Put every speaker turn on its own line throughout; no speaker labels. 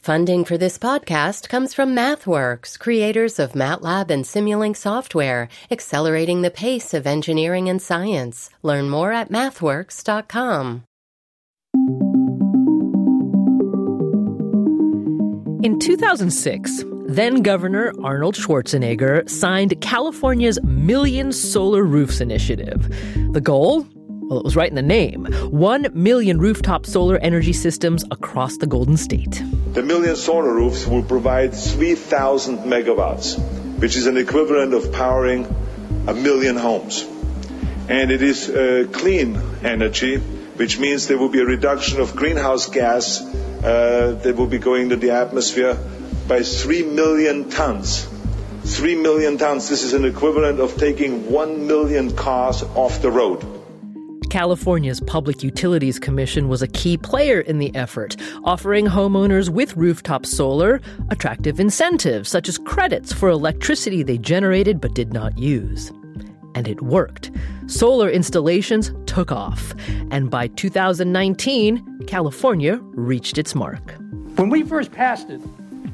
Funding for this podcast comes from MathWorks, creators of MATLAB and Simulink software, accelerating the pace of engineering and science. Learn more at mathworks.com.
In 2006, then-Governor Arnold Schwarzenegger signed California's Million Solar Roofs Initiative. The goal? Well, it was right in the name. 1 million rooftop solar energy systems across the Golden State.
The million solar roofs will provide 3,000 megawatts, which is an equivalent of powering 1 million homes. And it is clean energy, which means there will be a reduction of greenhouse gas that will be going to the atmosphere by 3 million tons. 3 million tons. This is an equivalent of taking 1 million cars off the road.
California's Public Utilities Commission was a key player in the effort, offering homeowners with rooftop solar attractive incentives, such as credits for electricity they generated but did not use. And it worked. Solar installations took off. And by 2019, California reached its mark.
When we first passed it,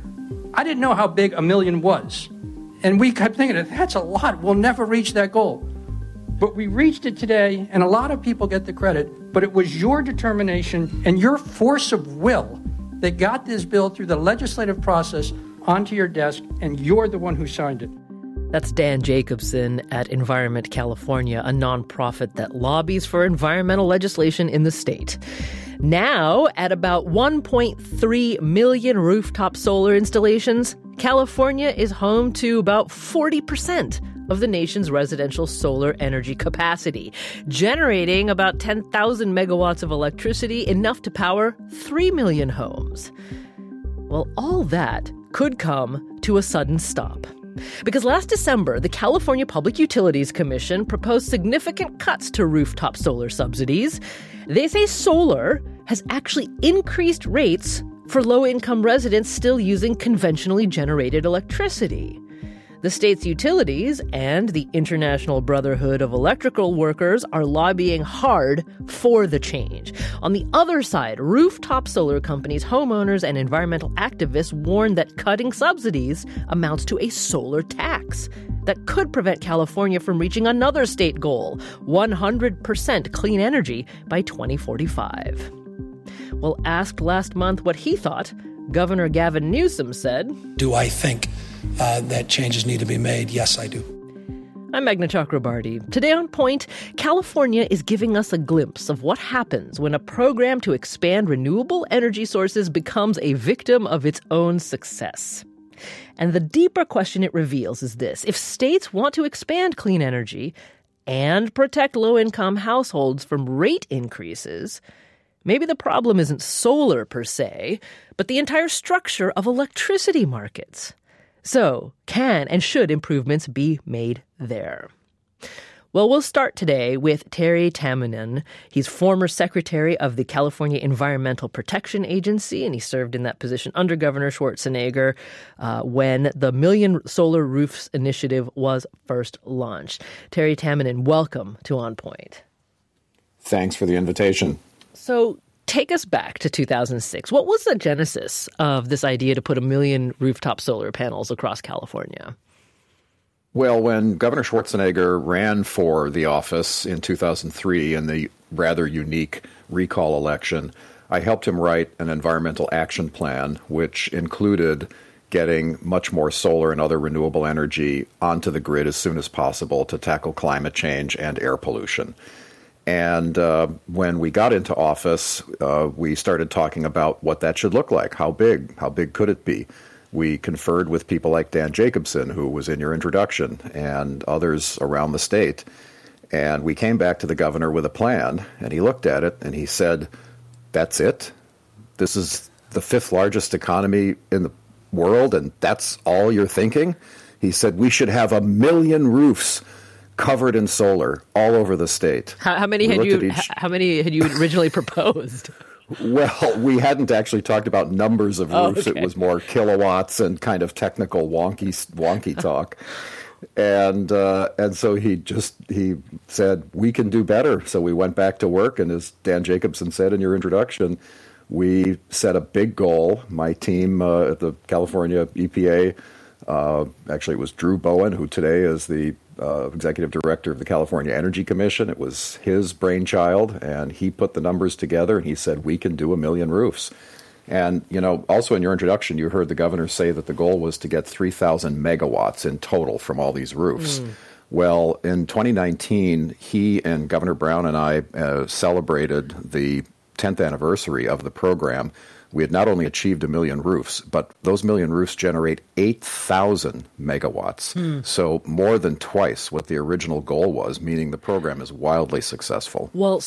I didn't know how big 1 million was. And we kept thinking, that's a lot. We'll never reach that goal. But we reached it today, and a lot of people get the credit, but it was your determination and your force of will that got this bill through the legislative process onto your desk, and you're the one who signed it.
That's Dan Jacobson at Environment California, a nonprofit that lobbies for environmental legislation in the state. Now, at about 1.3 million rooftop solar installations, California is home to about 40% of the nation's residential solar energy capacity, generating about 10,000 megawatts of electricity, enough to power 3 million homes. Well, all that could come to a sudden stop. Because last December, the California Public Utilities Commission proposed significant cuts to rooftop solar subsidies. They say solar has actually increased rates for low-income residents still using conventionally generated electricity. The state's utilities and the International Brotherhood of Electrical Workers are lobbying hard for the change. On the other side, rooftop solar companies, homeowners, and environmental activists warn that cutting subsidies amounts to a solar tax that could prevent California from reaching another state goal, 100% clean energy by 2045. Well, asked last month what he thought, Governor Gavin Newsom said,
"Do I think that changes need to be made? Yes, I do."
I'm Meghna Chakrabarti. Today on Point, California is giving us a glimpse of what happens when a program to expand renewable energy sources becomes a victim of its own success. And the deeper question it reveals is this: if states want to expand clean energy and protect low-income households from rate increases, maybe the problem isn't solar per se, but the entire structure of electricity markets. So, can and should improvements be made there? Well, we'll start today with Terry Tamminen. He's former secretary of the California Environmental Protection Agency, and he served in that position under Governor Schwarzenegger when the Million Solar Roofs Initiative was first launched. Terry Tamminen, welcome to On Point.
Thanks for the invitation.
So, take us back to 2006. What was the genesis of this idea to put 1 million rooftop solar panels across California?
Well, when Governor Schwarzenegger ran for the office in 2003 in the rather unique recall election, I helped him write an environmental action plan, which included getting much more solar and other renewable energy onto the grid as soon as possible to tackle climate change and air pollution. And when we got into office, we started talking about what that should look like. How big could it be? We conferred with people like Dan Jacobson, who was in your introduction, and others around the state. And we came back to the governor with a plan, and he looked at it and he said, "That's it? This is the 5th largest economy in the world, and that's all you're thinking?" He said, "We should have 1 million roofs covered in solar all over the state."
How many had you originally proposed?
Well, we hadn't actually talked about numbers of roofs.
Okay.
It was more kilowatts and kind of technical wonky talk. And so he said, "We can do better." So we went back to work, and as Dan Jacobson said in your introduction, we set a big goal. My team at the California EPA, actually it was Drew Bowen, who today is the executive director of the California Energy Commission. It was his brainchild, and he put the numbers together, and he said, we can do 1 million roofs. And, also in your introduction, you heard the governor say that the goal was to get 3,000 megawatts in total from all these roofs. Well, in 2019, he and Governor Brown and I celebrated the 10th anniversary of the program. We had not only achieved 1 million roofs, but those 1 million roofs generate 8,000 megawatts. So more than twice what the original goal was, meaning the program is wildly successful.
Well,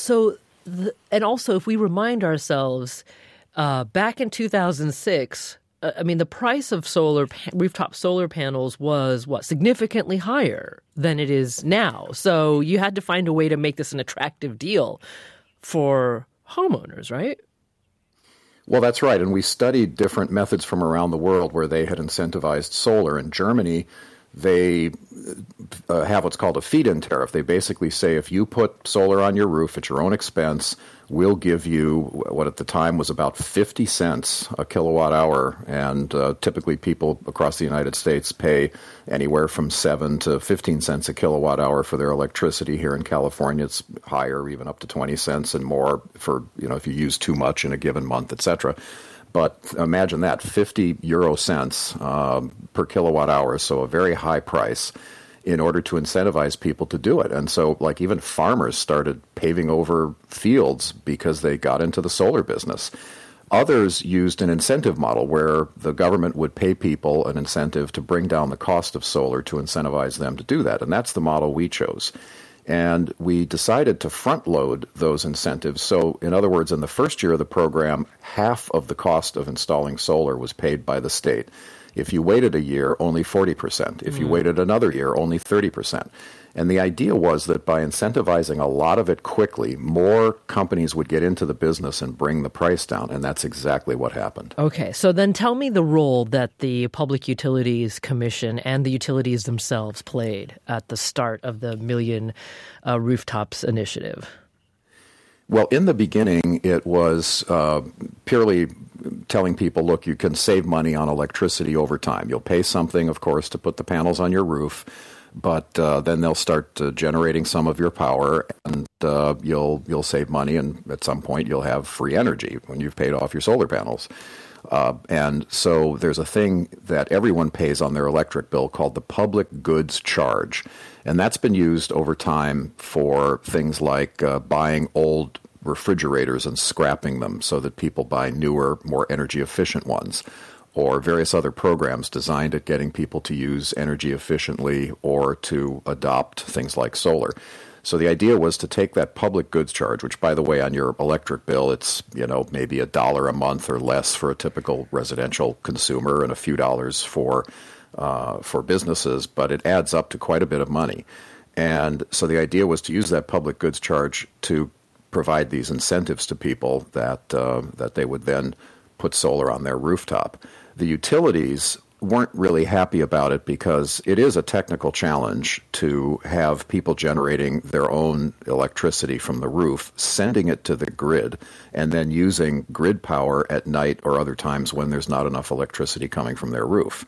and also if we remind ourselves, back in 2006, the price of rooftop solar panels was significantly higher than it is now. So you had to find a way to make this an attractive deal for homeowners, right?
Well, that's right. And we studied different methods from around the world where they had incentivized solar. In Germany, they have what's called a feed-in tariff. They basically say if you put solar on your roof at your own expense, we'll give you what at the time was about 50 cents a kilowatt hour. And typically people across the United States pay anywhere from 7 to 15 cents a kilowatt hour for their electricity. Here in California, it's higher, even up to 20 cents and more for, if you use too much in a given month, et cetera. But imagine that, 50 euro cents per kilowatt hour, so a very high price in order to incentivize people to do it. And so even farmers started paving over fields because they got into the solar business. Others used an incentive model where the government would pay people an incentive to bring down the cost of solar to incentivize them to do that. And that's the model we chose. And we decided to front load those incentives. So, in other words, in the first year of the program, half of the cost of installing solar was paid by the state. If you waited a year, only 40%. If you waited another year, only 30%. And the idea was that by incentivizing a lot of it quickly, more companies would get into the business and bring the price down. And that's exactly what happened.
Okay, so then tell me the role that the Public Utilities Commission and the utilities themselves played at the start of the Million Rooftops initiative.
Well, in the beginning, it was purely telling people, look, you can save money on electricity over time. You'll pay something, of course, to put the panels on your roof, but then they'll start generating some of your power, and you'll save money, and at some point you'll have free energy when you've paid off your solar panels. And so there's a thing that everyone pays on their electric bill called the public goods charge. And that's been used over time for things like buying old refrigerators and scrapping them so that people buy newer, more energy-efficient ones, or various other programs designed at getting people to use energy efficiently or to adopt things like solar. So the idea was to take that public goods charge, which, by the way, on your electric bill, it's maybe $1 a month or less for a typical residential consumer and a few dollars for businesses, but it adds up to quite a bit of money. And so the idea was to use that public goods charge to provide these incentives to people that they would then put solar on their rooftop. The utilities weren't really happy about it because it is a technical challenge to have people generating their own electricity from the roof, sending it to the grid, and then using grid power at night or other times when there's not enough electricity coming from their roof.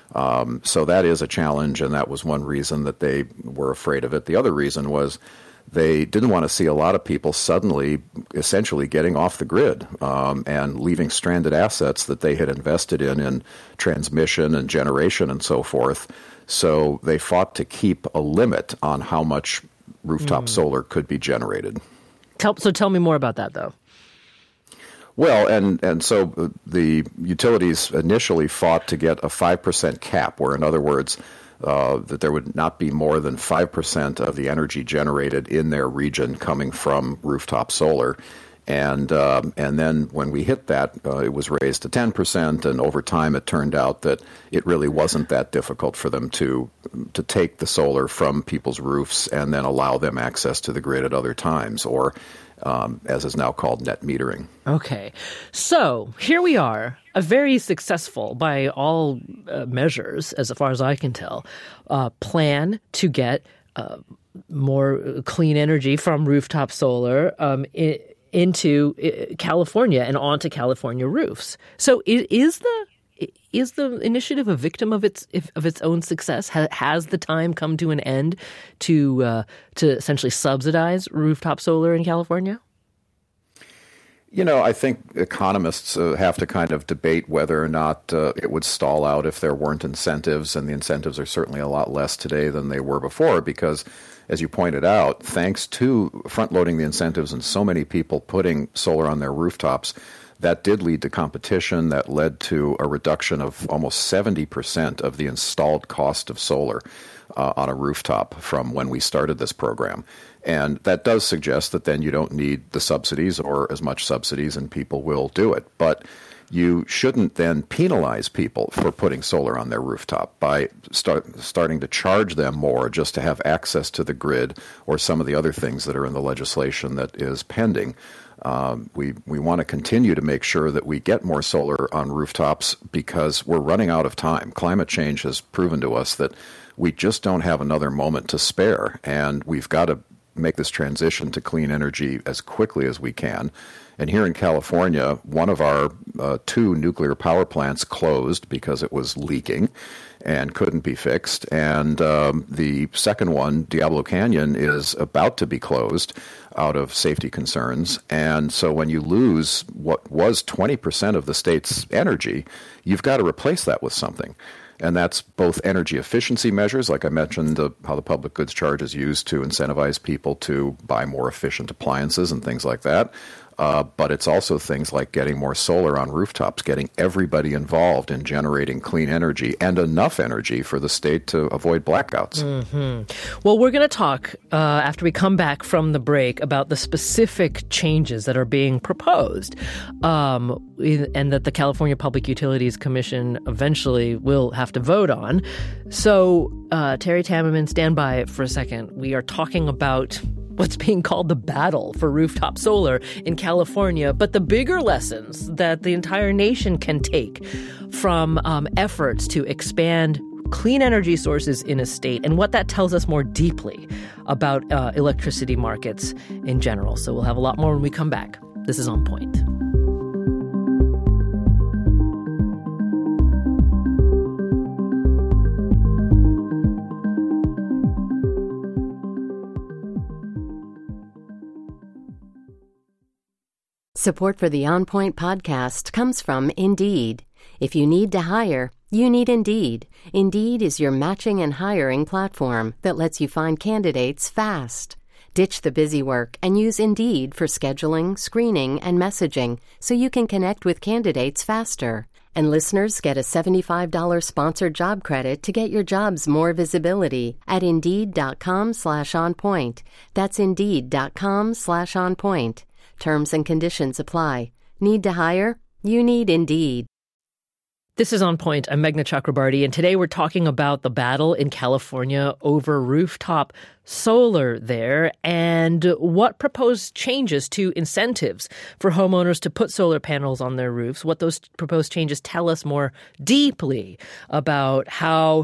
So that is a challenge, and that was one reason that they were afraid of it. The other reason was they didn't want to see a lot of people suddenly essentially getting off the grid and leaving stranded assets that they had invested in transmission and generation and so forth. So they fought to keep a limit on how much rooftop solar could be generated.
Tell me more about that, though.
Well, and so the utilities initially fought to get a 5% cap, where, in other words, that there would not be more than 5% of the energy generated in their region coming from rooftop solar. And then when we hit that, it was raised to 10%, and over time it turned out that it really wasn't that difficult for them to take the solar from people's roofs and then allow them access to the grid at other times, or as is now called, net metering.
Okay. So here we are, a very successful, by all measures, as far as I can tell, plan to get more clean energy from rooftop solar into California and onto California roofs. So is the initiative a victim of its own success? Has the time come to an end to essentially subsidize rooftop solar in California?
I think economists have to kind of debate whether or not it would stall out if there weren't incentives, and the incentives are certainly a lot less today than they were before because, as you pointed out, thanks to front-loading the incentives and so many people putting solar on their rooftops, that did lead to competition. That led to a reduction of almost 70% of the installed cost of solar on a rooftop from when we started this program. And that does suggest that then you don't need the subsidies or as much subsidies, and people will do it. But you shouldn't then penalize people for putting solar on their rooftop by starting to charge them more just to have access to the grid or some of the other things that are in the legislation that is pending. We want to continue to make sure that we get more solar on rooftops because we're running out of time. Climate change has proven to us that we just don't have another moment to spare, and we've got to make this transition to clean energy as quickly as we can. And here in California, one of our 2 nuclear power plants closed because it was leaking and couldn't be fixed. And the second one, Diablo Canyon, is about to be closed out of safety concerns. And so when you lose what was 20% of the state's energy, you've got to replace that with something. And that's both energy efficiency measures, like I mentioned, how the public goods charge is used to incentivize people to buy more efficient appliances and things like that. But it's also things like getting more solar on rooftops, getting everybody involved in generating clean energy and enough energy for the state to avoid blackouts.
Mm-hmm. Well, we're going to talk after we come back from the break about the specific changes that are being proposed and that the California Public Utilities Commission eventually will have to vote on. So, Terry Tammerman, stand by for a second. We are talking about what's being called the battle for rooftop solar in California, but the bigger lessons that the entire nation can take from efforts to expand clean energy sources in a state and what that tells us more deeply about electricity markets in general. So we'll have a lot more when we come back. This is On Point.
Support for the On Point podcast comes from Indeed. If you need to hire, you need Indeed. Indeed is your matching and hiring platform that lets you find candidates fast. Ditch the busy work and use Indeed for scheduling, screening, and messaging so you can connect with candidates faster. And listeners get a $75 sponsored job credit to get your jobs more visibility at Indeed.com/onpoint. That's Indeed.com/onpoint. Terms and conditions apply. Need to hire? You need Indeed.
This is On Point. I'm Meghna Chakrabarty, and today we're talking about the battle in California over rooftop solar there and what proposed changes to incentives for homeowners to put solar panels on their roofs, what those proposed changes tell us more deeply about how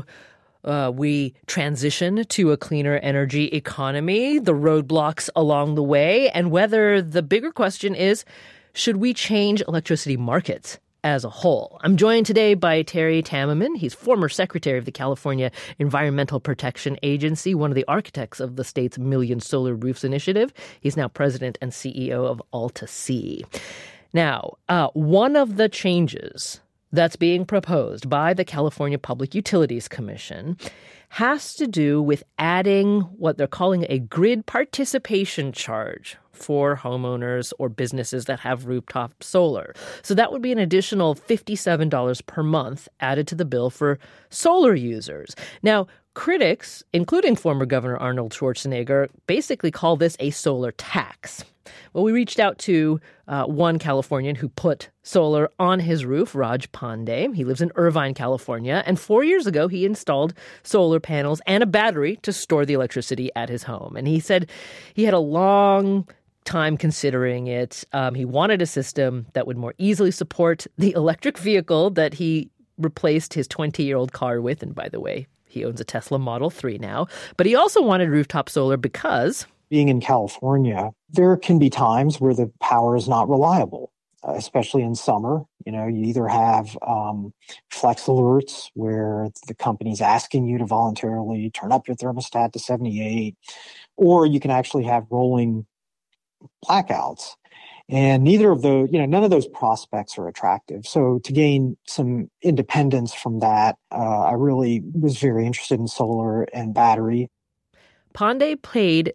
we transition to a cleaner energy economy, the roadblocks along the way, and whether the bigger question is, should we change electricity markets as a whole? I'm joined today by Terry Tammerman. He's former secretary of the California Environmental Protection Agency, one of the architects of the state's Million Solar Roofs initiative. He's now president and CEO of AltaSea. Now, one of the changes that's being proposed by the California Public Utilities Commission has to do with adding what they're calling a grid participation charge for homeowners or businesses that have rooftop solar. So that would be an additional $57 per month added to the bill for solar users. Now, critics, including former Governor Arnold Schwarzenegger, basically call this a solar tax. Well, we reached out to one Californian who put solar on his roof, Raj Pandey. He lives in Irvine, California, and 4 years ago he installed solar panels and a battery to store the electricity at his home. And he said he had a long time considering it. He wanted a system that would more easily support the electric vehicle that he replaced his 20-year-old car with. And by the way, he owns a Tesla Model 3 now. But he also wanted rooftop solar because
being in California, there can be times where the power is not reliable, especially in summer. You either have flex alerts where the company's asking you to voluntarily turn up your thermostat to 78, or you can actually have rolling blackouts. And neither of those, none of those prospects are attractive. So to gain some independence from that, I really was very interested in solar and battery.
Pandey paid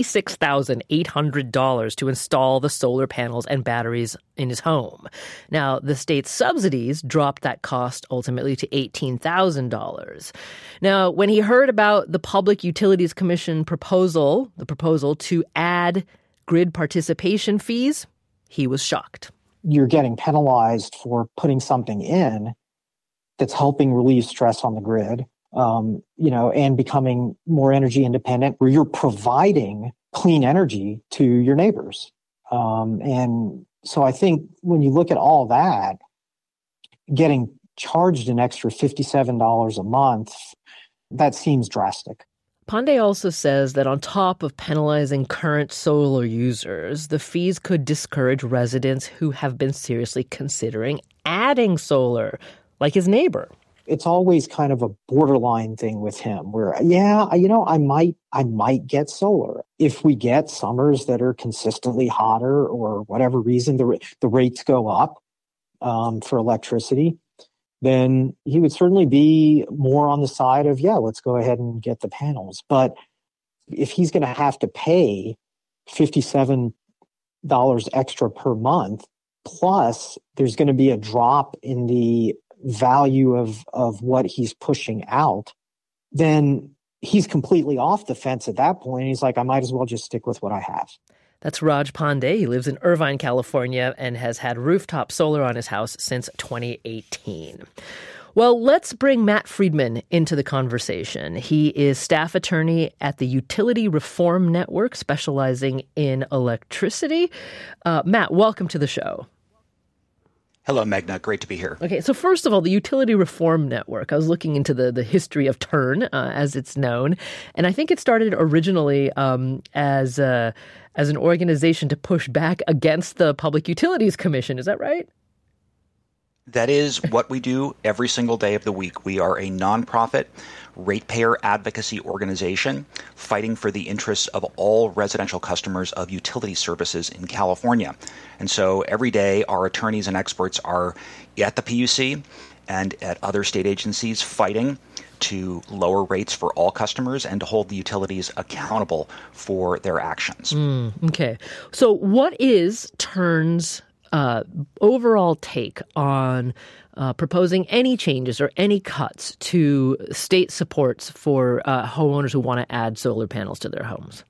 $26,800 to install the solar panels and batteries in his home. Now, the state's subsidies dropped that cost ultimately to $18,000. Now, when he heard about the Public Utilities Commission proposal to add grid participation fees, he was shocked.
You're getting penalized for putting something in that's helping relieve stress on the grid, and becoming more energy independent, where you're providing clean energy to your neighbors. And so I think when you look at all that, getting charged an extra $57 a month, that seems drastic.
Pandey also says that on top of penalizing current solar users, the fees could discourage residents who have been seriously considering adding solar, like his neighbor.
It's always kind of a borderline thing with him where, I might get solar. If we get summers that are consistently hotter or whatever reason, the rates go up for electricity, then he would certainly be more on the side of, let's go ahead and get the panels. But if he's going to have to pay $57 extra per month, plus there's going to be a drop in the value of what he's pushing out, then he's completely off the fence at that point. He's like, I might as well just stick with what I have.
That's Raj Pandey. He lives in Irvine, California, and has had rooftop solar on his house since 2018. Well, let's bring Matt Friedman into the conversation. He is staff attorney at the Utility Reform Network, specializing in electricity. Matt, welcome to the show.
Hello, Meghna. Great to be here.
Okay, so first of all, the Utility Reform Network. I was looking into the history of TURN, as it's known, and I think it started originally as an organization to push back against the Public Utilities Commission. Is that right?
That is what we do every single day of the week. We are a nonprofit ratepayer advocacy organization fighting for the interests of all residential customers of utility services in California. And so every day our attorneys and experts are at the PUC and at other state agencies fighting to lower rates for all customers and to hold the utilities accountable for their actions.
Okay. So what is TURN's overall take on proposing any changes or any cuts to state supports for homeowners who want to add solar panels to their homes?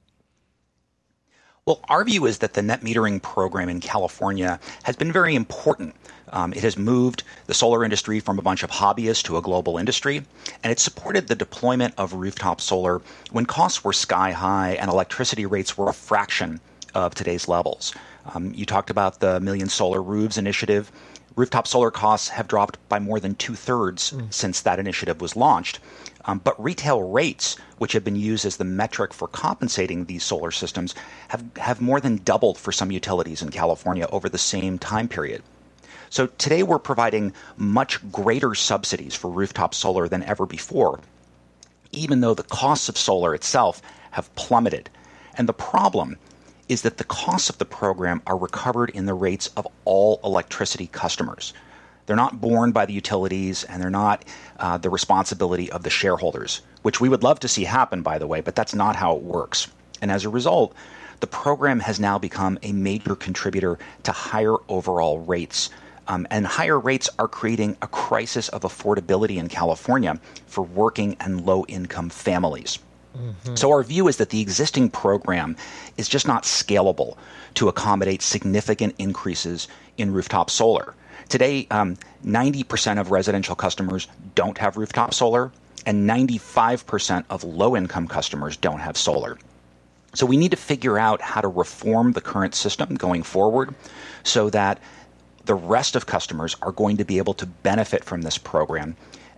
Well, our view is that the net metering program in California has been very important. It has moved the solar industry from a bunch of hobbyists to a global industry, and it supported the deployment of rooftop solar when costs were sky high and electricity rates were a fraction of today's levels. You talked about the Million Solar Roofs initiative. Rooftop solar costs have dropped by more than 2/3 since that initiative was launched. But retail rates, which have been used as the metric for compensating these solar systems, have more than doubled for some utilities in California over the same time period. So today we're providing much greater subsidies for rooftop solar than ever before, even though the costs of solar itself have plummeted. And the problem is that the costs of the program are recovered in the rates of all electricity customers. They're not borne by the utilities, and they're not the responsibility of the shareholders, which we would love to see happen, by the way, but that's not how it works. And as a result, the program has now become a major contributor to higher overall rates. And higher rates are creating a crisis of affordability in California for working and low-income families. So our view is that the existing program is just not scalable to accommodate significant increases in rooftop solar. Today, 90% of residential customers don't have rooftop solar, and 95% of low-income customers don't have solar. So we need to figure out how to reform the current system going forward so that the rest of customers are going to be able to benefit from this program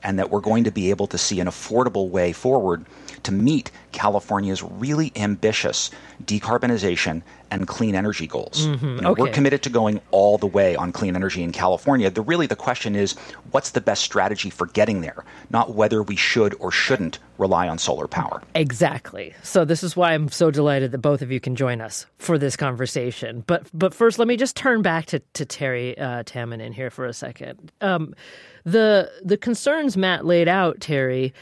and that we're going to be able to see an affordable way forward to meet California's really ambitious decarbonization and clean energy goals. We're committed to going all the way on clean energy in California. The question is, what's the best strategy for getting there, not whether we should or shouldn't rely on solar power.
Exactly. So this is why I'm so delighted that both of you can join us for this conversation. But first, let me just turn back to Terry Tamminen here for a second. The concerns Matt laid out, Terry,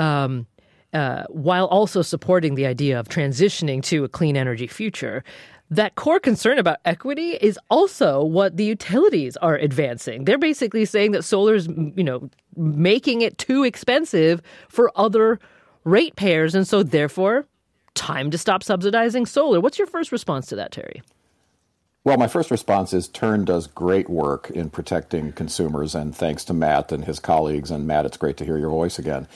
while also supporting the idea of transitioning to a clean energy future, that core concern about equity is also what the utilities are advancing. They're basically saying that solar's, making it too expensive for other ratepayers, and so therefore, time to stop subsidizing solar. What's your first response to that, Terry?
Well, my first response is TURN does great work in protecting consumers, and thanks to Matt and his colleagues. And Matt, it's great to hear your voice again.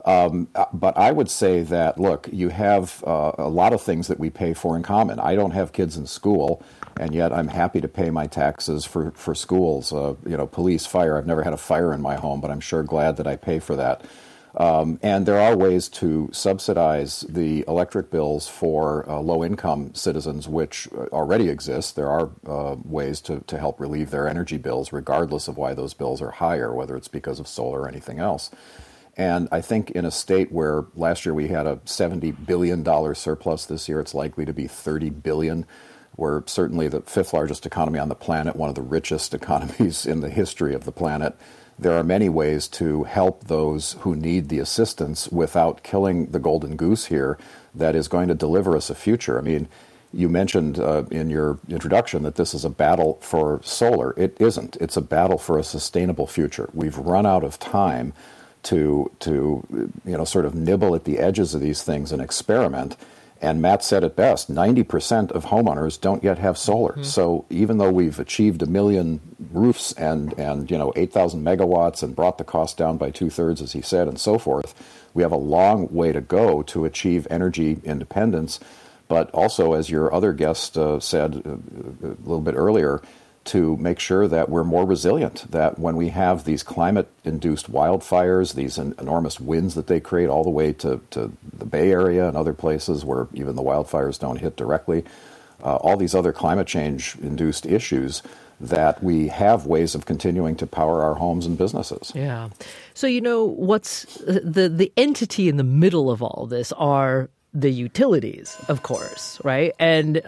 But I would say that, look, you have a lot of things that we pay for in common. I don't have kids in school, and yet I'm happy to pay my taxes for schools, police, fire. I've never had a fire in my home, but I'm sure glad that I pay for that. And there are ways to subsidize the electric bills for low-income citizens, which already exist. There are ways to help relieve their energy bills, regardless of why those bills are higher, whether it's because of solar or anything else. And I think in a state where last year we had a $70 billion surplus, this year it's likely to be $30 billion. We're certainly the fifth largest economy on the planet, one of the richest economies in the history of the planet. There are many ways to help those who need the assistance without killing the golden goose here that is going to deliver us a future. I mean, you mentioned in your introduction that this is a battle for solar. It isn't. It's a battle for a sustainable future. We've run out of time to sort of nibble at the edges of these things and experiment. And Matt said it best, 90% of homeowners don't yet have solar. Mm-hmm. So even though we've achieved 1 million roofs and 8,000 megawatts and brought the cost down by 2/3, as he said, and so forth, we have a long way to go to achieve energy independence. But also, as your other guest said a little bit earlier, to make sure that we're more resilient, that when we have these climate-induced wildfires, these enormous winds that they create all the way to the Bay Area and other places where even the wildfires don't hit directly, all these other climate change-induced issues, that we have ways of continuing to power our homes and businesses.
Yeah. So, what's the entity in the middle of all this are the utilities, of course, right? And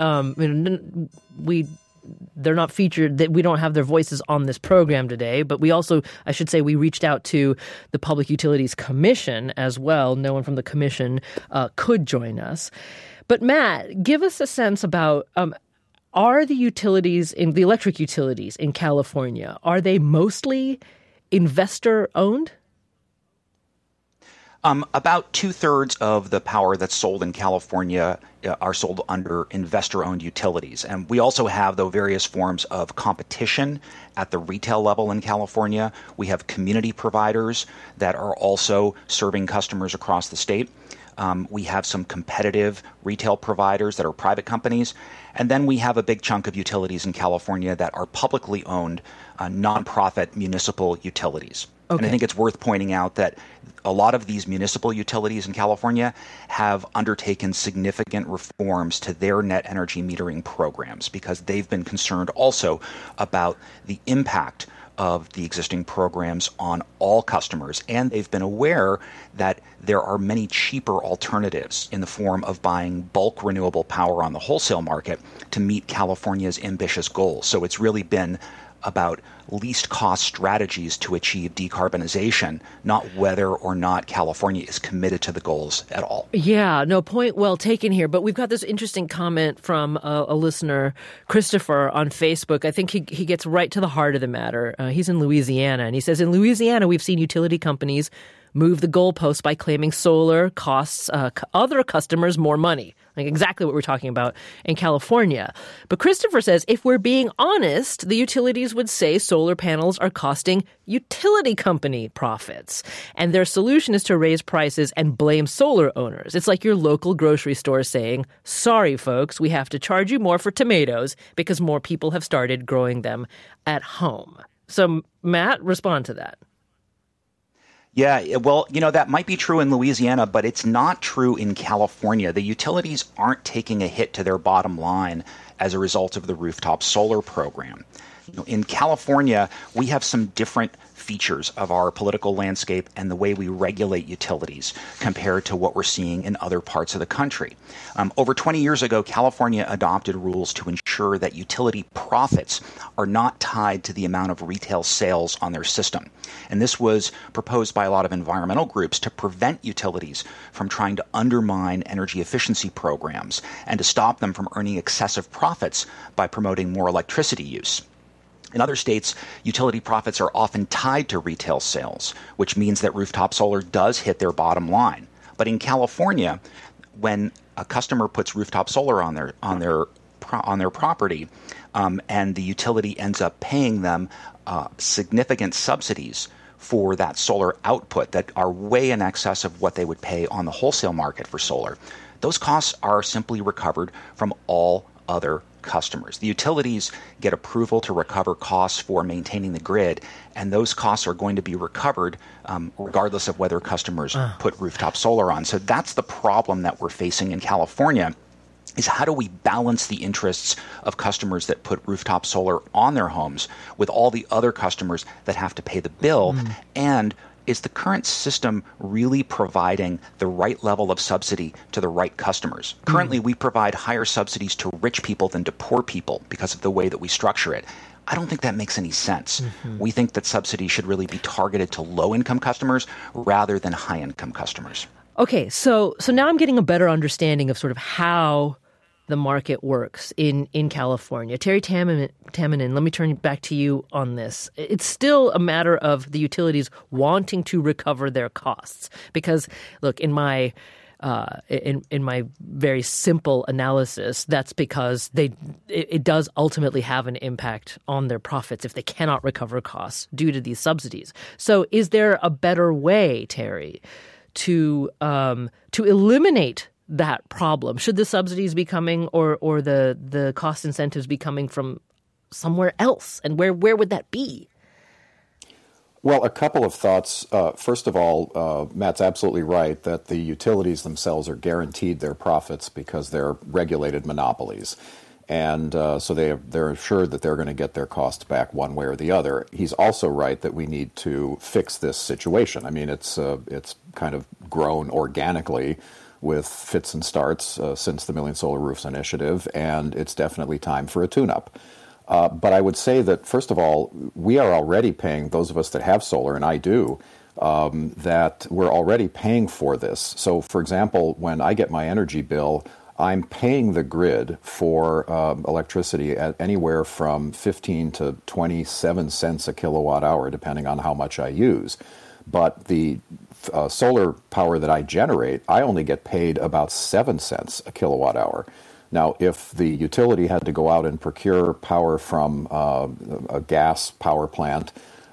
they're not featured, that we don't have their voices on this program today, but we also, I should say, we reached out to the Public Utilities Commission as well. No one from the commission could join us. But Matt, give us a sense about, are the utilities, in the electric utilities in California, are they mostly investor-owned?
About 2/3 of the power that's sold in California are sold under investor-owned utilities. And we also have, though, various forms of competition at the retail level in California. We have community providers that are also serving customers across the state. We have some competitive retail providers that are private companies. And then we have a big chunk of utilities in California that are publicly owned nonprofit municipal utilities. Okay. And I think it's worth pointing out that a lot of these municipal utilities in California have undertaken significant reforms to their net energy metering programs because they've been concerned also about the impact of the existing programs on all customers. And they've been aware that there are many cheaper alternatives in the form of buying bulk renewable power on the wholesale market to meet California's ambitious goals. So it's really been about least cost strategies to achieve decarbonization, not whether or not California is committed to the goals at all.
Yeah, no, point well taken here. But we've got this interesting comment from a listener, Christopher, on Facebook. I think he gets right to the heart of the matter. He's in Louisiana, and he says, in Louisiana, we've seen utility companies move the goalposts by claiming solar costs other customers more money. Like exactly what we're talking about in California. But Christopher says, if we're being honest, the utilities would say solar panels are costing utility company profits. And their solution is to raise prices and blame solar owners. It's like your local grocery store saying, sorry, folks, we have to charge you more for tomatoes because more people have started growing them at home. So, Matt, respond to that.
Yeah, well, that might be true in Louisiana, but it's not true in California. The utilities aren't taking a hit to their bottom line as a result of the rooftop solar program. In California, we have some different features of our political landscape and the way we regulate utilities compared to what we're seeing in other parts of the country. Over 20 years ago, California adopted rules to ensure that utility profits are not tied to the amount of retail sales on their system. And this was proposed by a lot of environmental groups to prevent utilities from trying to undermine energy efficiency programs and to stop them from earning excessive profits by promoting more electricity use. In other states, utility profits are often tied to retail sales, which means that rooftop solar does hit their bottom line. But in California, when a customer puts rooftop solar on their property, and the utility ends up paying them significant subsidies for that solar output that are way in excess of what they would pay on the wholesale market for solar, those costs are simply recovered from all other customers. The utilities get approval to recover costs for maintaining the grid, and those costs are going to be recovered regardless of whether customers put rooftop solar on. So that's the problem that we're facing in California, is how do we balance the interests of customers that put rooftop solar on their homes with all the other customers that have to pay the bill, and is the current system really providing the right level of subsidy to the right customers? Currently, we provide higher subsidies to rich people than to poor people because of the way that we structure it. I don't think that makes any sense. We think that subsidies should really be targeted to low-income customers rather than high-income customers.
Okay, so now I'm getting a better understanding of sort of how the market works in California. Terry Tamminen, let me turn back to you on this. It's still a matter of the utilities wanting to recover their costs because, look, in my very simple analysis, that's because it does ultimately have an impact on their profits if they cannot recover costs due to these subsidies. So, is there a better way, Terry, to eliminate that problem? Should the subsidies be coming or the cost incentives be coming from somewhere else? And where would that be?
Well, a couple of thoughts. First of all, Matt's absolutely right that the utilities themselves are guaranteed their profits because they're regulated monopolies. And so they're assured that they're going to get their costs back one way or the other. He's also right that we need to fix this situation. I mean, it's kind of grown organically with fits and starts since the Million Solar Roofs initiative, and it's definitely time for a tune-up. But I would say that, first of all, we are already paying, those of us that have solar, and I do, that we're already paying for this. So, for example, when I get my energy bill, I'm paying the grid for electricity at anywhere from 15 to 27 cents a kilowatt hour, depending on how much I use. But the solar power that I generate, I only get paid about 7 cents a kilowatt hour. Now, if the utility had to go out and procure power from a gas power plant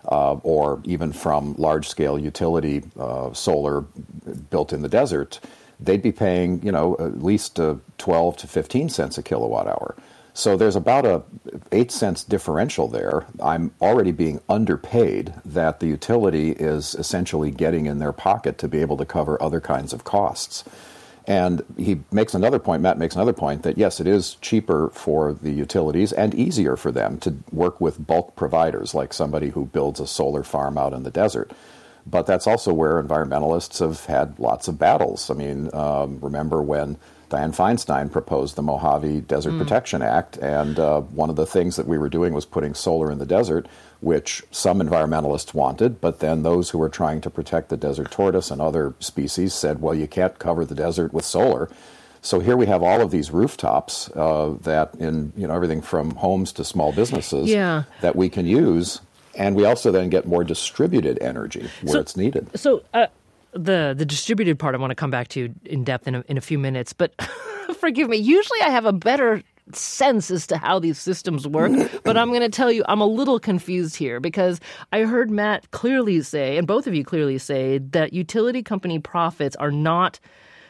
or even from large-scale utility solar built in the desert, they'd be paying, at least 12 to 15 cents a kilowatt hour. So there's about a 8 cents differential there. I'm already being underpaid that the utility is essentially getting in their pocket to be able to cover other kinds of costs. And Matt makes another point that, yes, it is cheaper for the utilities and easier for them to work with bulk providers like somebody who builds a solar farm out in the desert. But that's also where environmentalists have had lots of battles. I mean, remember when Dianne Feinstein proposed the Mojave Desert Protection Act, and one of the things that we were doing was putting solar in the desert, which some environmentalists wanted, but then those who were trying to protect the desert tortoise and other species said, well, you can't cover the desert with solar. So here we have all of these rooftops that in everything from homes to small businesses that we can use, and we also then get more distributed energy where it's needed.
So the distributed part I want to come back to in depth in a few minutes, but forgive me, usually I have a better sense as to how these systems work, but I'm going to tell you I'm a little confused here because I heard Matt clearly say, and both of you clearly say, that utility company profits are not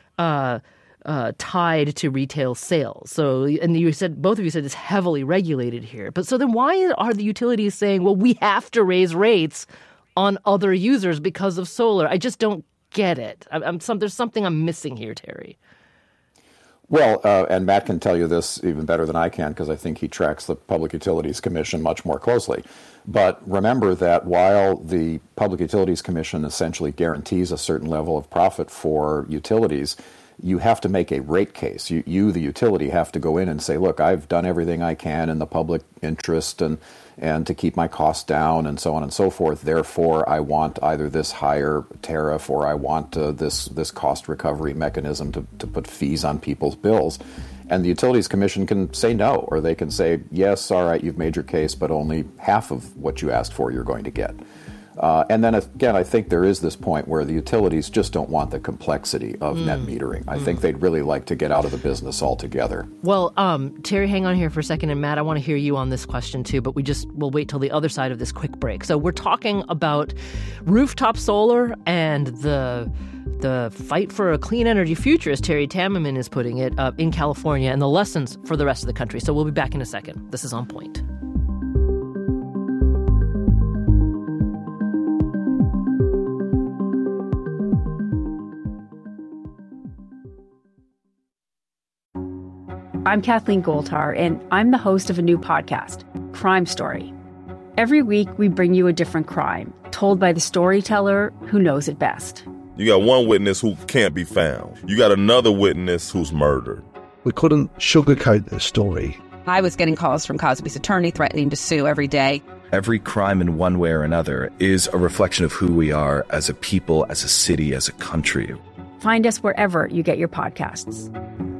tied to retail sales. So, and both of you said it's heavily regulated here. But so then why are the utilities saying, well, we have to raise rates on other users because of solar. I just don't get it. There's something I'm missing here, Terry.
Well, and Matt can tell you this even better than I can because I think he tracks the Public Utilities Commission much more closely. But remember that while the Public Utilities Commission essentially guarantees a certain level of profit for utilities, you have to make a rate case. You, the utility, have to go in and say, look, I've done everything I can in the public interest and to keep my costs down and so on and so forth. Therefore, I want either this higher tariff or I want this cost recovery mechanism to put fees on people's bills. And the Utilities Commission can say no, or they can say, yes, all right, you've made your case, but only half of what you asked for you're going to get. And then again, I think there is this point where the utilities just don't want the complexity of net metering. I think they'd really like to get out of the business altogether.
Well, Terry, hang on here for a second. And Matt, I want to hear you on this question too, but we'll wait till the other side of this quick break. So we're talking about rooftop solar and the fight for a clean energy future, as Terry Tammerman is putting it, in California, and the lessons for the rest of the country. So we'll be back in a second. This is On Point.
I'm Kathleen Goldhar, and I'm the host of a new podcast, Crime Story. Every week, we bring you a different crime, told by the storyteller who knows it best.
You got one witness who can't be found. You got another witness who's murdered.
We couldn't sugarcoat this story.
I was getting calls from Cosby's attorney threatening to sue every day.
Every crime in one way or another is a reflection of who we are as a people, as a city, as a country.
Find us wherever you get your podcasts.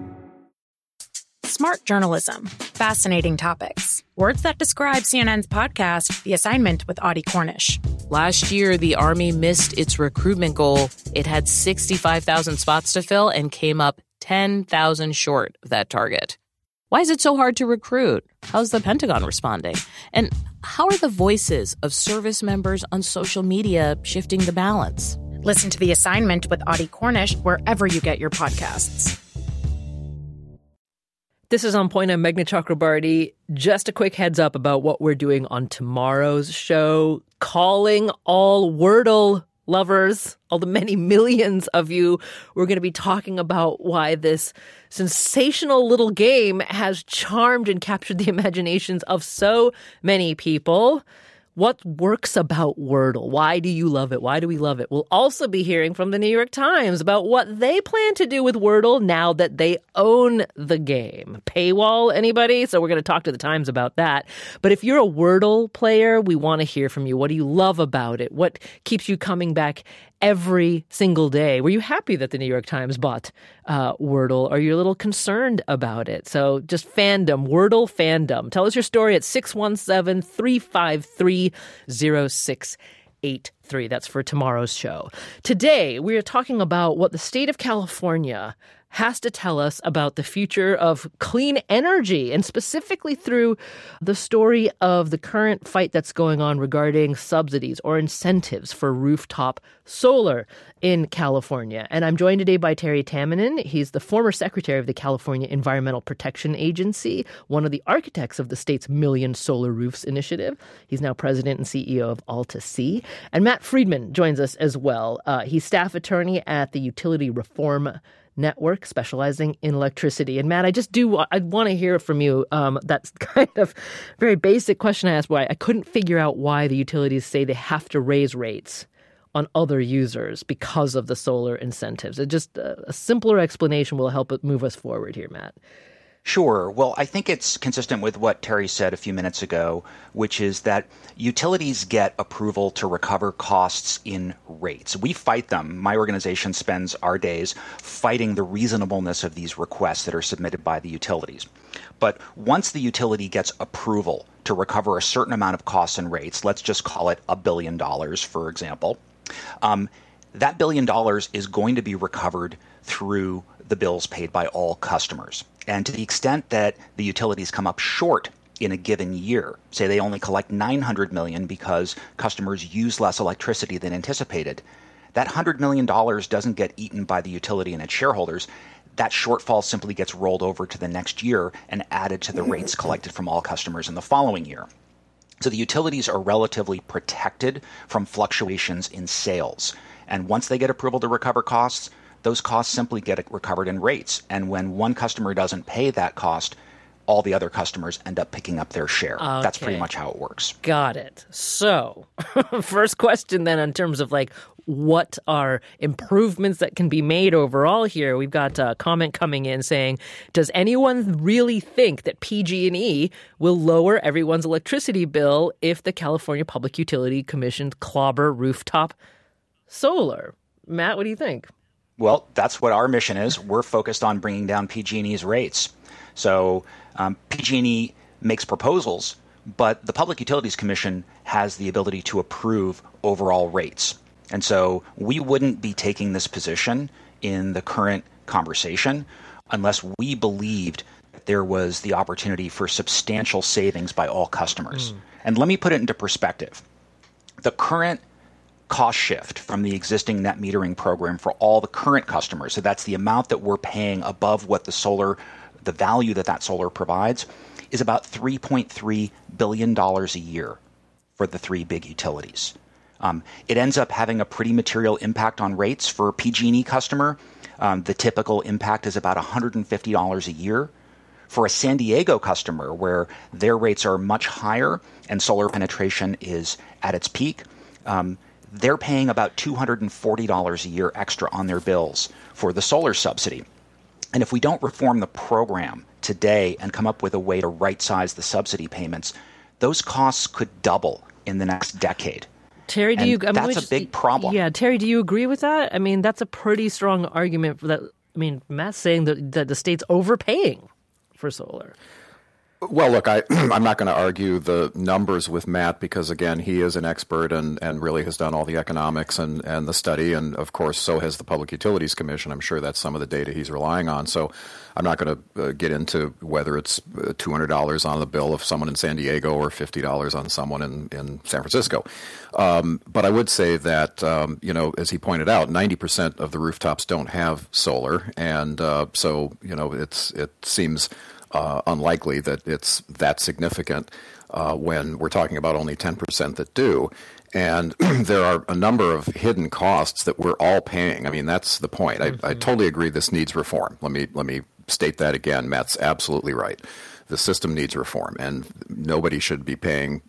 Smart journalism. Fascinating topics. Words that describe CNN's podcast, The Assignment with Audie Cornish.
Last year, the Army missed its recruitment goal. It had 65,000 spots to fill and came up 10,000 short of that target. Why is it so hard to recruit? How's the Pentagon responding? And how are the voices of service members on social media shifting the balance?
Listen to The Assignment with Audie Cornish wherever you get your podcasts.
This is On Point. I'm Meghna Chakrabarty. Just a quick heads up about what we're doing on tomorrow's show. Calling all Wordle lovers, all the many millions of you. We're going to be talking about why this sensational little game has charmed and captured the imaginations of so many people. What works about Wordle? Why do you love it? Why do we love it? We'll also be hearing from the New York Times about what they plan to do with Wordle now that they own the game. Paywall, anybody? So we're going to talk to the Times about that. But if you're a Wordle player, we want to hear from you. What do you love about it? What keeps you coming back every single day? Were you happy that the New York Times bought Wordle? Are you a little concerned about it? So just fandom, Wordle fandom. Tell us your story at 617-353-0683. That's for tomorrow's show. Today, we are talking about what the state of California has to tell us about the future of clean energy, and specifically through the story of the current fight that's going on regarding subsidies or incentives for rooftop solar in California. And I'm joined today by Terry Tamminen. He's the former secretary of the California Environmental Protection Agency, one of the architects of the state's Million Solar Roofs initiative. He's now president and CEO of Alta-C. And Matt Friedman joins us as well. He's staff attorney at the Utility Reform Network, specializing in electricity. And Matt, I want to hear from you. That's kind of very basic question I asked. Why I couldn't figure out why the utilities say they have to raise rates on other users because of the solar incentives. Just a simpler explanation will help it move us forward here, Matt.
Sure. Well, I think it's consistent with what Terry said a few minutes ago, which is that utilities get approval to recover costs in rates. We fight them. My organization spends our days fighting the reasonableness of these requests that are submitted by the utilities. But once the utility gets approval to recover a certain amount of costs and rates, let's just call it $1 billion, for example, that $1 billion is going to be recovered through the bills paid by all customers. And to the extent that the utilities come up short in a given year, say they only collect $900 million because customers use less electricity than anticipated, that $100 million doesn't get eaten by the utility and its shareholders. That shortfall simply gets rolled over to the next year and added to the rates collected from all customers in the following year. So the utilities are relatively protected from fluctuations in sales. And once they get approval to recover costs, those costs simply get recovered in rates. And when one customer doesn't pay that cost, all the other customers end up picking up their share. Okay. That's pretty much how it works.
Got it. So first question then in terms of like what are improvements that can be made overall here? We've got a comment coming in saying, does anyone really think that PG&E will lower everyone's electricity bill if the California Public Utility Commission clobber rooftop solar? Matt, what do you think?
Well, that's what our mission is. We're focused on bringing down PG&E's rates. So PG&E makes proposals, but the Public Utilities Commission has the ability to approve overall rates. And so we wouldn't be taking this position in the current conversation unless we believed that there was the opportunity for substantial savings by all customers. And let me put it into perspective. The current cost shift from the existing net metering program for all the current customers, so that's the amount that we're paying above what the value that solar provides, is about $3.3 billion a year for the three big utilities. It ends up having a pretty material impact on rates for a PG&E customer. The typical impact is about $150 a year. For a San Diego customer, where their rates are much higher and solar penetration is at its peak, they're paying about $240 a year extra on their bills for the solar subsidy. And if we don't reform the program today and come up with a way to right-size the subsidy payments, those costs could double in the next decade.
Terry,
that's a big problem.
Yeah, Terry, do you agree with that? I mean, that's a pretty strong argument for that. I mean, Matt's saying that the state's overpaying for solar.
Well, look, I'm not going to argue the numbers with Matt because, again, he is an expert and really has done all the economics and the study. And, of course, so has the Public Utilities Commission. I'm sure that's some of the data he's relying on. So I'm not going to get into whether it's $200 on the bill of someone in San Diego or $50 on someone in San Francisco. But I would say that, as he pointed out, 90% of the rooftops don't have solar. And so, it seems unlikely that it's that significant when we're talking about only 10% that do. And there are a number of hidden costs that we're all paying. I mean, that's the point. I totally agree this needs reform. Let me state that again. Matt's absolutely right. The system needs reform, and nobody should be paying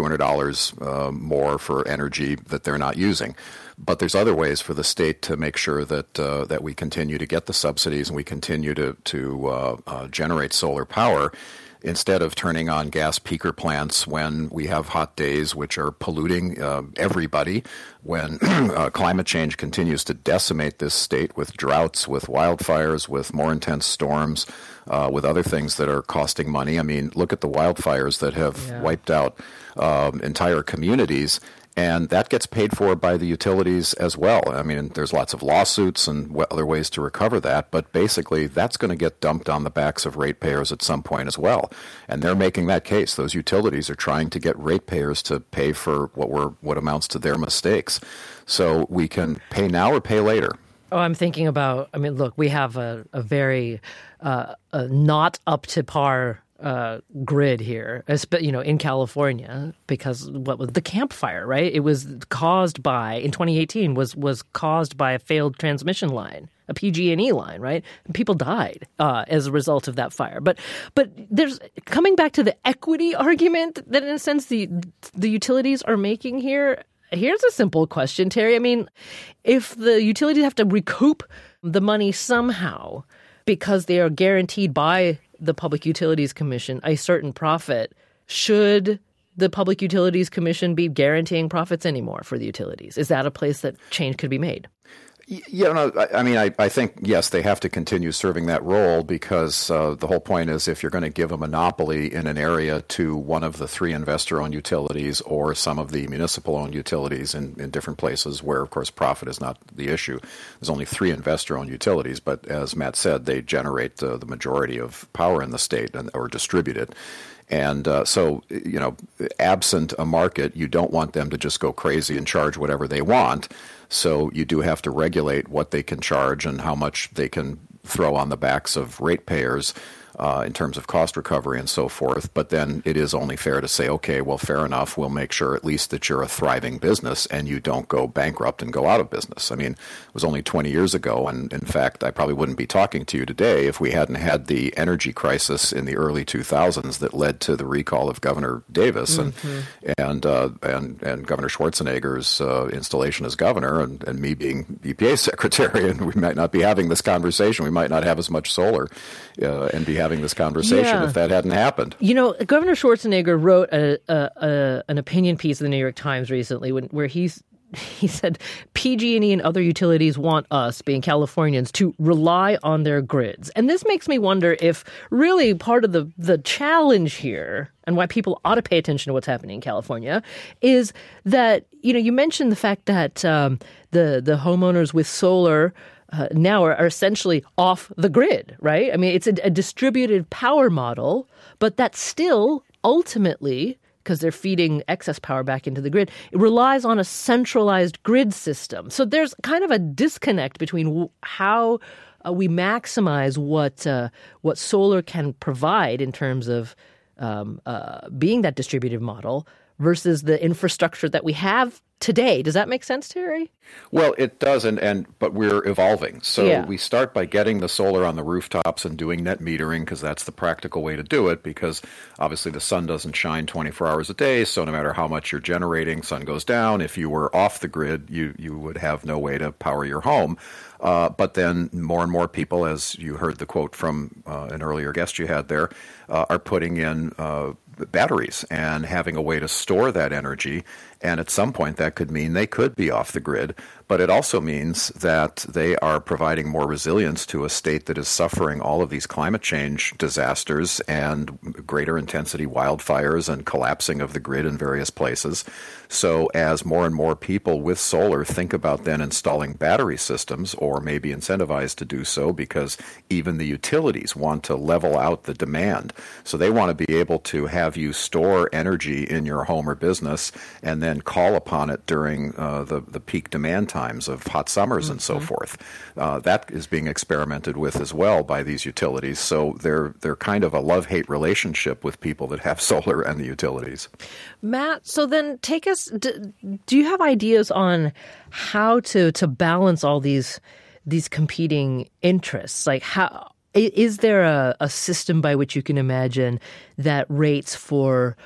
$200 more for energy that they're not using. But there's other ways for the state to make sure that we continue to get the subsidies and we continue to generate solar power instead of turning on gas peaker plants when we have hot days which are polluting everybody, when climate change continues to decimate this state with droughts, with wildfires, with more intense storms, with other things that are costing money. I mean, look at the wildfires that have wiped out entire communities. And that gets paid for by the utilities as well. I mean, there's lots of lawsuits and other ways to recover that, but basically that's going to get dumped on the backs of ratepayers at some point as well. And they're making that case. Those utilities are trying to get ratepayers to pay for what amounts to their mistakes. So we can pay now or pay later.
Oh, I'm thinking about, look, we have a very not up to par grid here, in California, because what was the Camp Fire, right? It was caused by, in 2018, was caused by a failed transmission line, a PG&E line, right? And people died as a result of that fire. But there's coming back to the equity argument that, in a sense, the utilities are making here. Here's a simple question, Terry. I mean, if the utilities have to recoup the money somehow because they are guaranteed by the Public Utilities Commission a certain profit, should the Public Utilities Commission be guaranteeing profits anymore for the utilities? Is that a place that change could be made?
I think, yes, they have to continue serving that role because the whole point is if you're going to give a monopoly in an area to one of the three investor-owned utilities or some of the municipal-owned utilities in different places where, of course, profit is not the issue. There's only three investor-owned utilities, but as Matt said, they generate the majority of power in the state or distribute it. And so, absent a market, you don't want them to just go crazy and charge whatever they want. So you do have to regulate what they can charge and how much they can throw on the backs of ratepayers in terms of cost recovery and so forth. But then it is only fair to say, okay, well, fair enough. We'll make sure at least that you're a thriving business and you don't go bankrupt and go out of business. I mean, it was only 20 years ago, and in fact, I probably wouldn't be talking to you today if we hadn't had the energy crisis in the early 2000s that led to the recall of Governor Davis and Governor Schwarzenegger's installation as governor, and me being EPA secretary. And we might not be having this conversation. We might not have as much solar and be having this conversation if that hadn't happened.
You know, Governor Schwarzenegger wrote an opinion piece in the New York Times recently where he said PG&E and other utilities want us, being Californians, to rely on their grids. And this makes me wonder if really part of the challenge here and why people ought to pay attention to what's happening in California is that, you know, you mentioned the fact that the homeowners with solar now are essentially off the grid, right? I mean, it's a distributed power model, but that's still ultimately, because they're feeding excess power back into the grid, it relies on a centralized grid system. So there's kind of a disconnect between how we maximize what solar can provide in terms of being that distributed model versus the infrastructure that we have today. Does that make sense, Terry?
Well, it does, but we're evolving. So we start by getting the solar on the rooftops and doing net metering because that's the practical way to do it, because obviously the sun doesn't shine 24 hours a day, so no matter how much you're generating, sun goes down. If you were off the grid, you would have no way to power your home. But then more and more people, as you heard the quote from an earlier guest you had there, are putting in batteries and having a way to store that energy. And at some point, that could mean they could be off the grid. But it also means that they are providing more resilience to a state that is suffering all of these climate change disasters and greater intensity wildfires and collapsing of the grid in various places. So as more and more people with solar think about then installing battery systems, or maybe incentivized to do so because even the utilities want to level out the demand. So they want to be able to have you store energy in your home or business and then call upon it during the peak demand times of hot summers and so forth. That is being experimented with as well by these utilities. So they're kind of a love-hate relationship with people that have solar and the utilities.
Matt, so then take us, do you have ideas on how to balance all these competing interests? Like, how is there a system by which you can imagine that rates for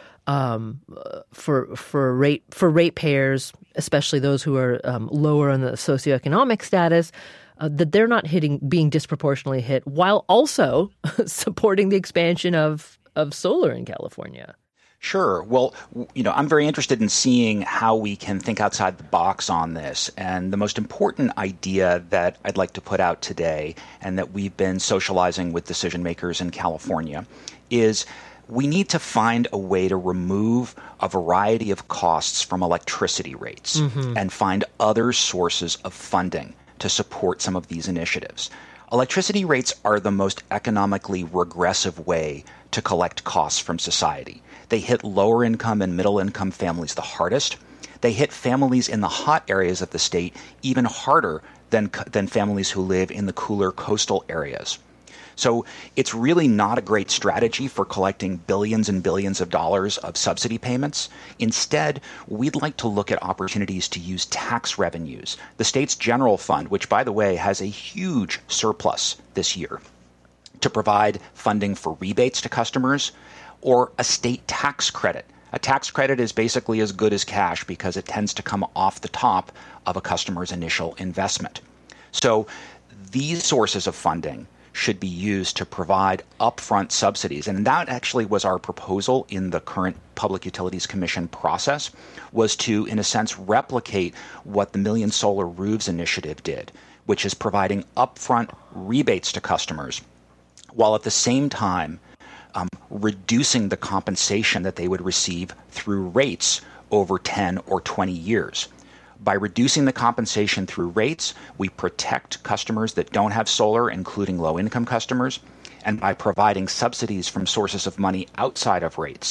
ratepayers, especially those who are lower on the socioeconomic status, that they're not being disproportionately hit, while also supporting the expansion of solar in California?
Sure. Well, you know, I'm very interested in seeing how we can think outside the box on this. And the most important idea that I'd like to put out today, and that we've been socializing with decision makers in California, is we need to find a way to remove a variety of costs from electricity rates and find other sources of funding to support some of these initiatives. Electricity rates are the most economically regressive way to collect costs from society. They hit lower income and middle income families the hardest. They hit families in the hot areas of the state even harder than families who live in the cooler coastal areas. So it's really not a great strategy for collecting billions and billions of dollars of subsidy payments. Instead, we'd like to look at opportunities to use tax revenues, the state's general fund, which, by the way, has a huge surplus this year, to provide funding for rebates to customers, or a state tax credit. A tax credit is basically as good as cash because it tends to come off the top of a customer's initial investment. So these sources of funding should be used to provide upfront subsidies. And that actually was our proposal in the current Public Utilities Commission process, was to, in a sense, replicate what the Million Solar Roofs initiative did, which is providing upfront rebates to customers, while at the same time reducing the compensation that they would receive through rates over 10 or 20 years. By reducing the compensation through rates, we protect customers that don't have solar, including low-income customers. And by providing subsidies from sources of money outside of rates,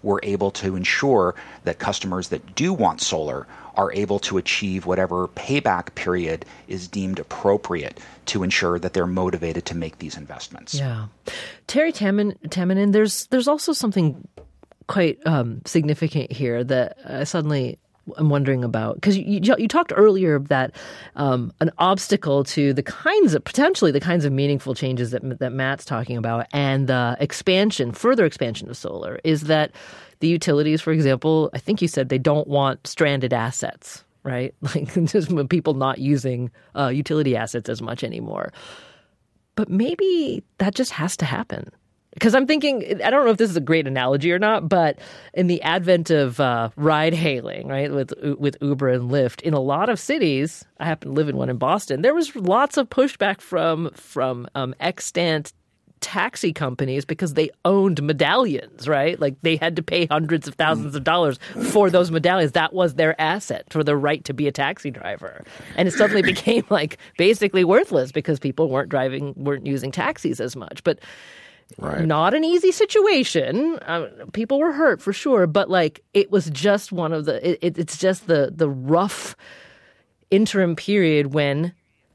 we're able to ensure that customers that do want solar are able to achieve whatever payback period is deemed appropriate to ensure that they're motivated to make these investments.
Yeah. Terry Tamminen, there's also something quite significant here that suddenly I'm wondering about, because you talked earlier that an obstacle to potentially the kinds of meaningful changes that Matt's talking about and the further expansion of solar is that the utilities, for example, I think you said they don't want stranded assets, right? Like just people not using utility assets as much anymore. But maybe that just has to happen. Because I'm thinking, I don't know if this is a great analogy or not, but in the advent of ride-hailing, right, with Uber and Lyft, in a lot of cities, I happen to live in one in Boston, there was lots of pushback from extant taxi companies because they owned medallions, right? Like they had to pay hundreds of thousands of dollars for those medallions. That was their asset for the right to be a taxi driver. And it suddenly became like basically worthless because people weren't using taxis as much. But right. Not an easy situation. People were hurt for sure, but like it was just one of it's just the rough interim period when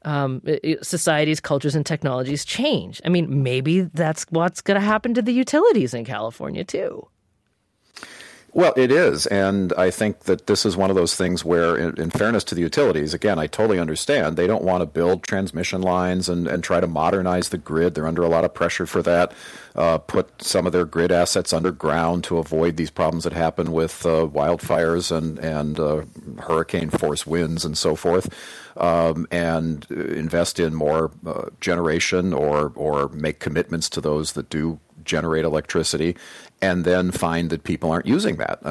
societies, cultures, and technologies change. I mean, maybe that's what's going to happen to the utilities in California too.
Well, it is, and I think that this is one of those things where, in fairness to the utilities, again, I totally understand. They don't want to build transmission lines and try to modernize the grid. They're under a lot of pressure for that. Put some of their grid assets underground to avoid these problems that happen with wildfires and hurricane-force winds and so forth, and invest in more generation or make commitments to those that do generate electricity, and then find that people aren't using that.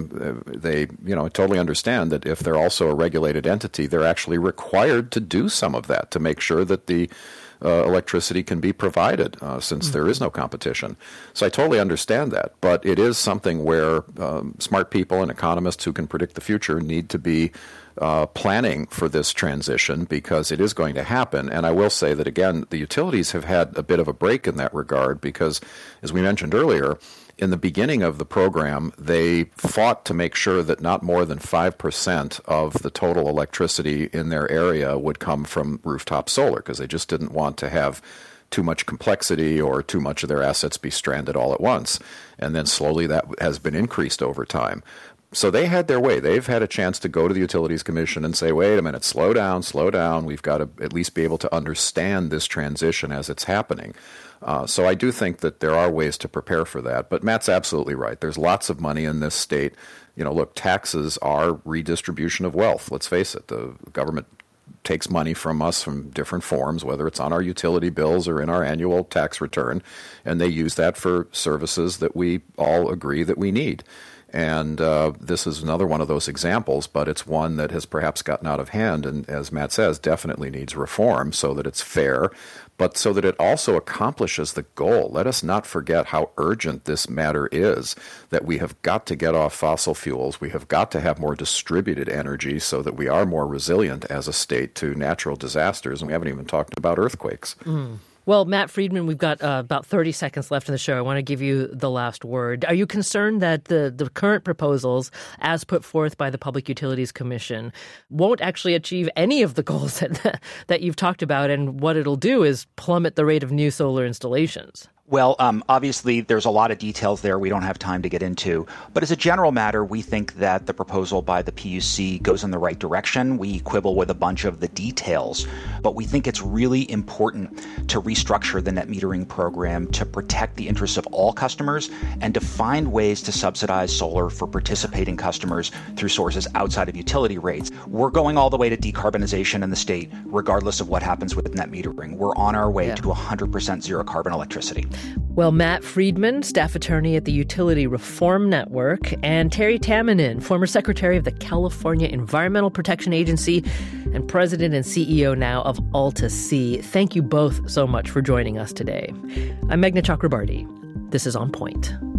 They, totally understand that if they're also a regulated entity, they're actually required to do some of that to make sure that the electricity can be provided, since there is no competition. So I totally understand that. But it is something where smart people and economists who can predict the future need to be planning for this transition, because it is going to happen. And I will say that, again, the utilities have had a bit of a break in that regard because, as we mentioned earlier, in the beginning of the program, they fought to make sure that not more than 5% of the total electricity in their area would come from rooftop solar, because they just didn't want to have too much complexity or too much of their assets be stranded all at once. And then slowly that has been increased over time. So they had their way. They've had a chance to go to the Utilities Commission and say, wait a minute, slow down. We've got to at least be able to understand this transition as it's happening. So I do think that there are ways to prepare for that. But Matt's absolutely right. There's lots of money in this state. Look, taxes are redistribution of wealth. Let's face it. The government takes money from us from different forms, whether it's on our utility bills or in our annual tax return, and they use that for services that we all agree that we need. And this is another one of those examples, but it's one that has perhaps gotten out of hand and, as Matt says, definitely needs reform so that it's fair, but so that it also accomplishes the goal. Let us not forget how urgent this matter is, that we have got to get off fossil fuels. We have got to have more distributed energy so that we are more resilient as a state to natural disasters. And we haven't even talked about earthquakes.
Well, Matt Friedman, we've got about 30 seconds left in the show. I want to give you the last word. Are you concerned that the current proposals, as put forth by the Public Utilities Commission, won't actually achieve any of the goals that you've talked about, and what it'll do is plummet the rate of new solar installations?
Well, obviously, there's a lot of details there we don't have time to get into. But as a general matter, we think that the proposal by the PUC goes in the right direction. We quibble with a bunch of the details, but we think it's really important to restructure the net metering program to protect the interests of all customers and to find ways to subsidize solar for participating customers through sources outside of utility rates. We're going all the way to decarbonization in the state, regardless of what happens with net metering. We're on our way to 100% zero carbon electricity.
Well, Matt Friedman, staff attorney at the Utility Reform Network, and Terry Tamminen, former secretary of the California Environmental Protection Agency and president and CEO now of Alta-C. Thank you both so much for joining us today. I'm Meghna Chakrabarti. This is On Point.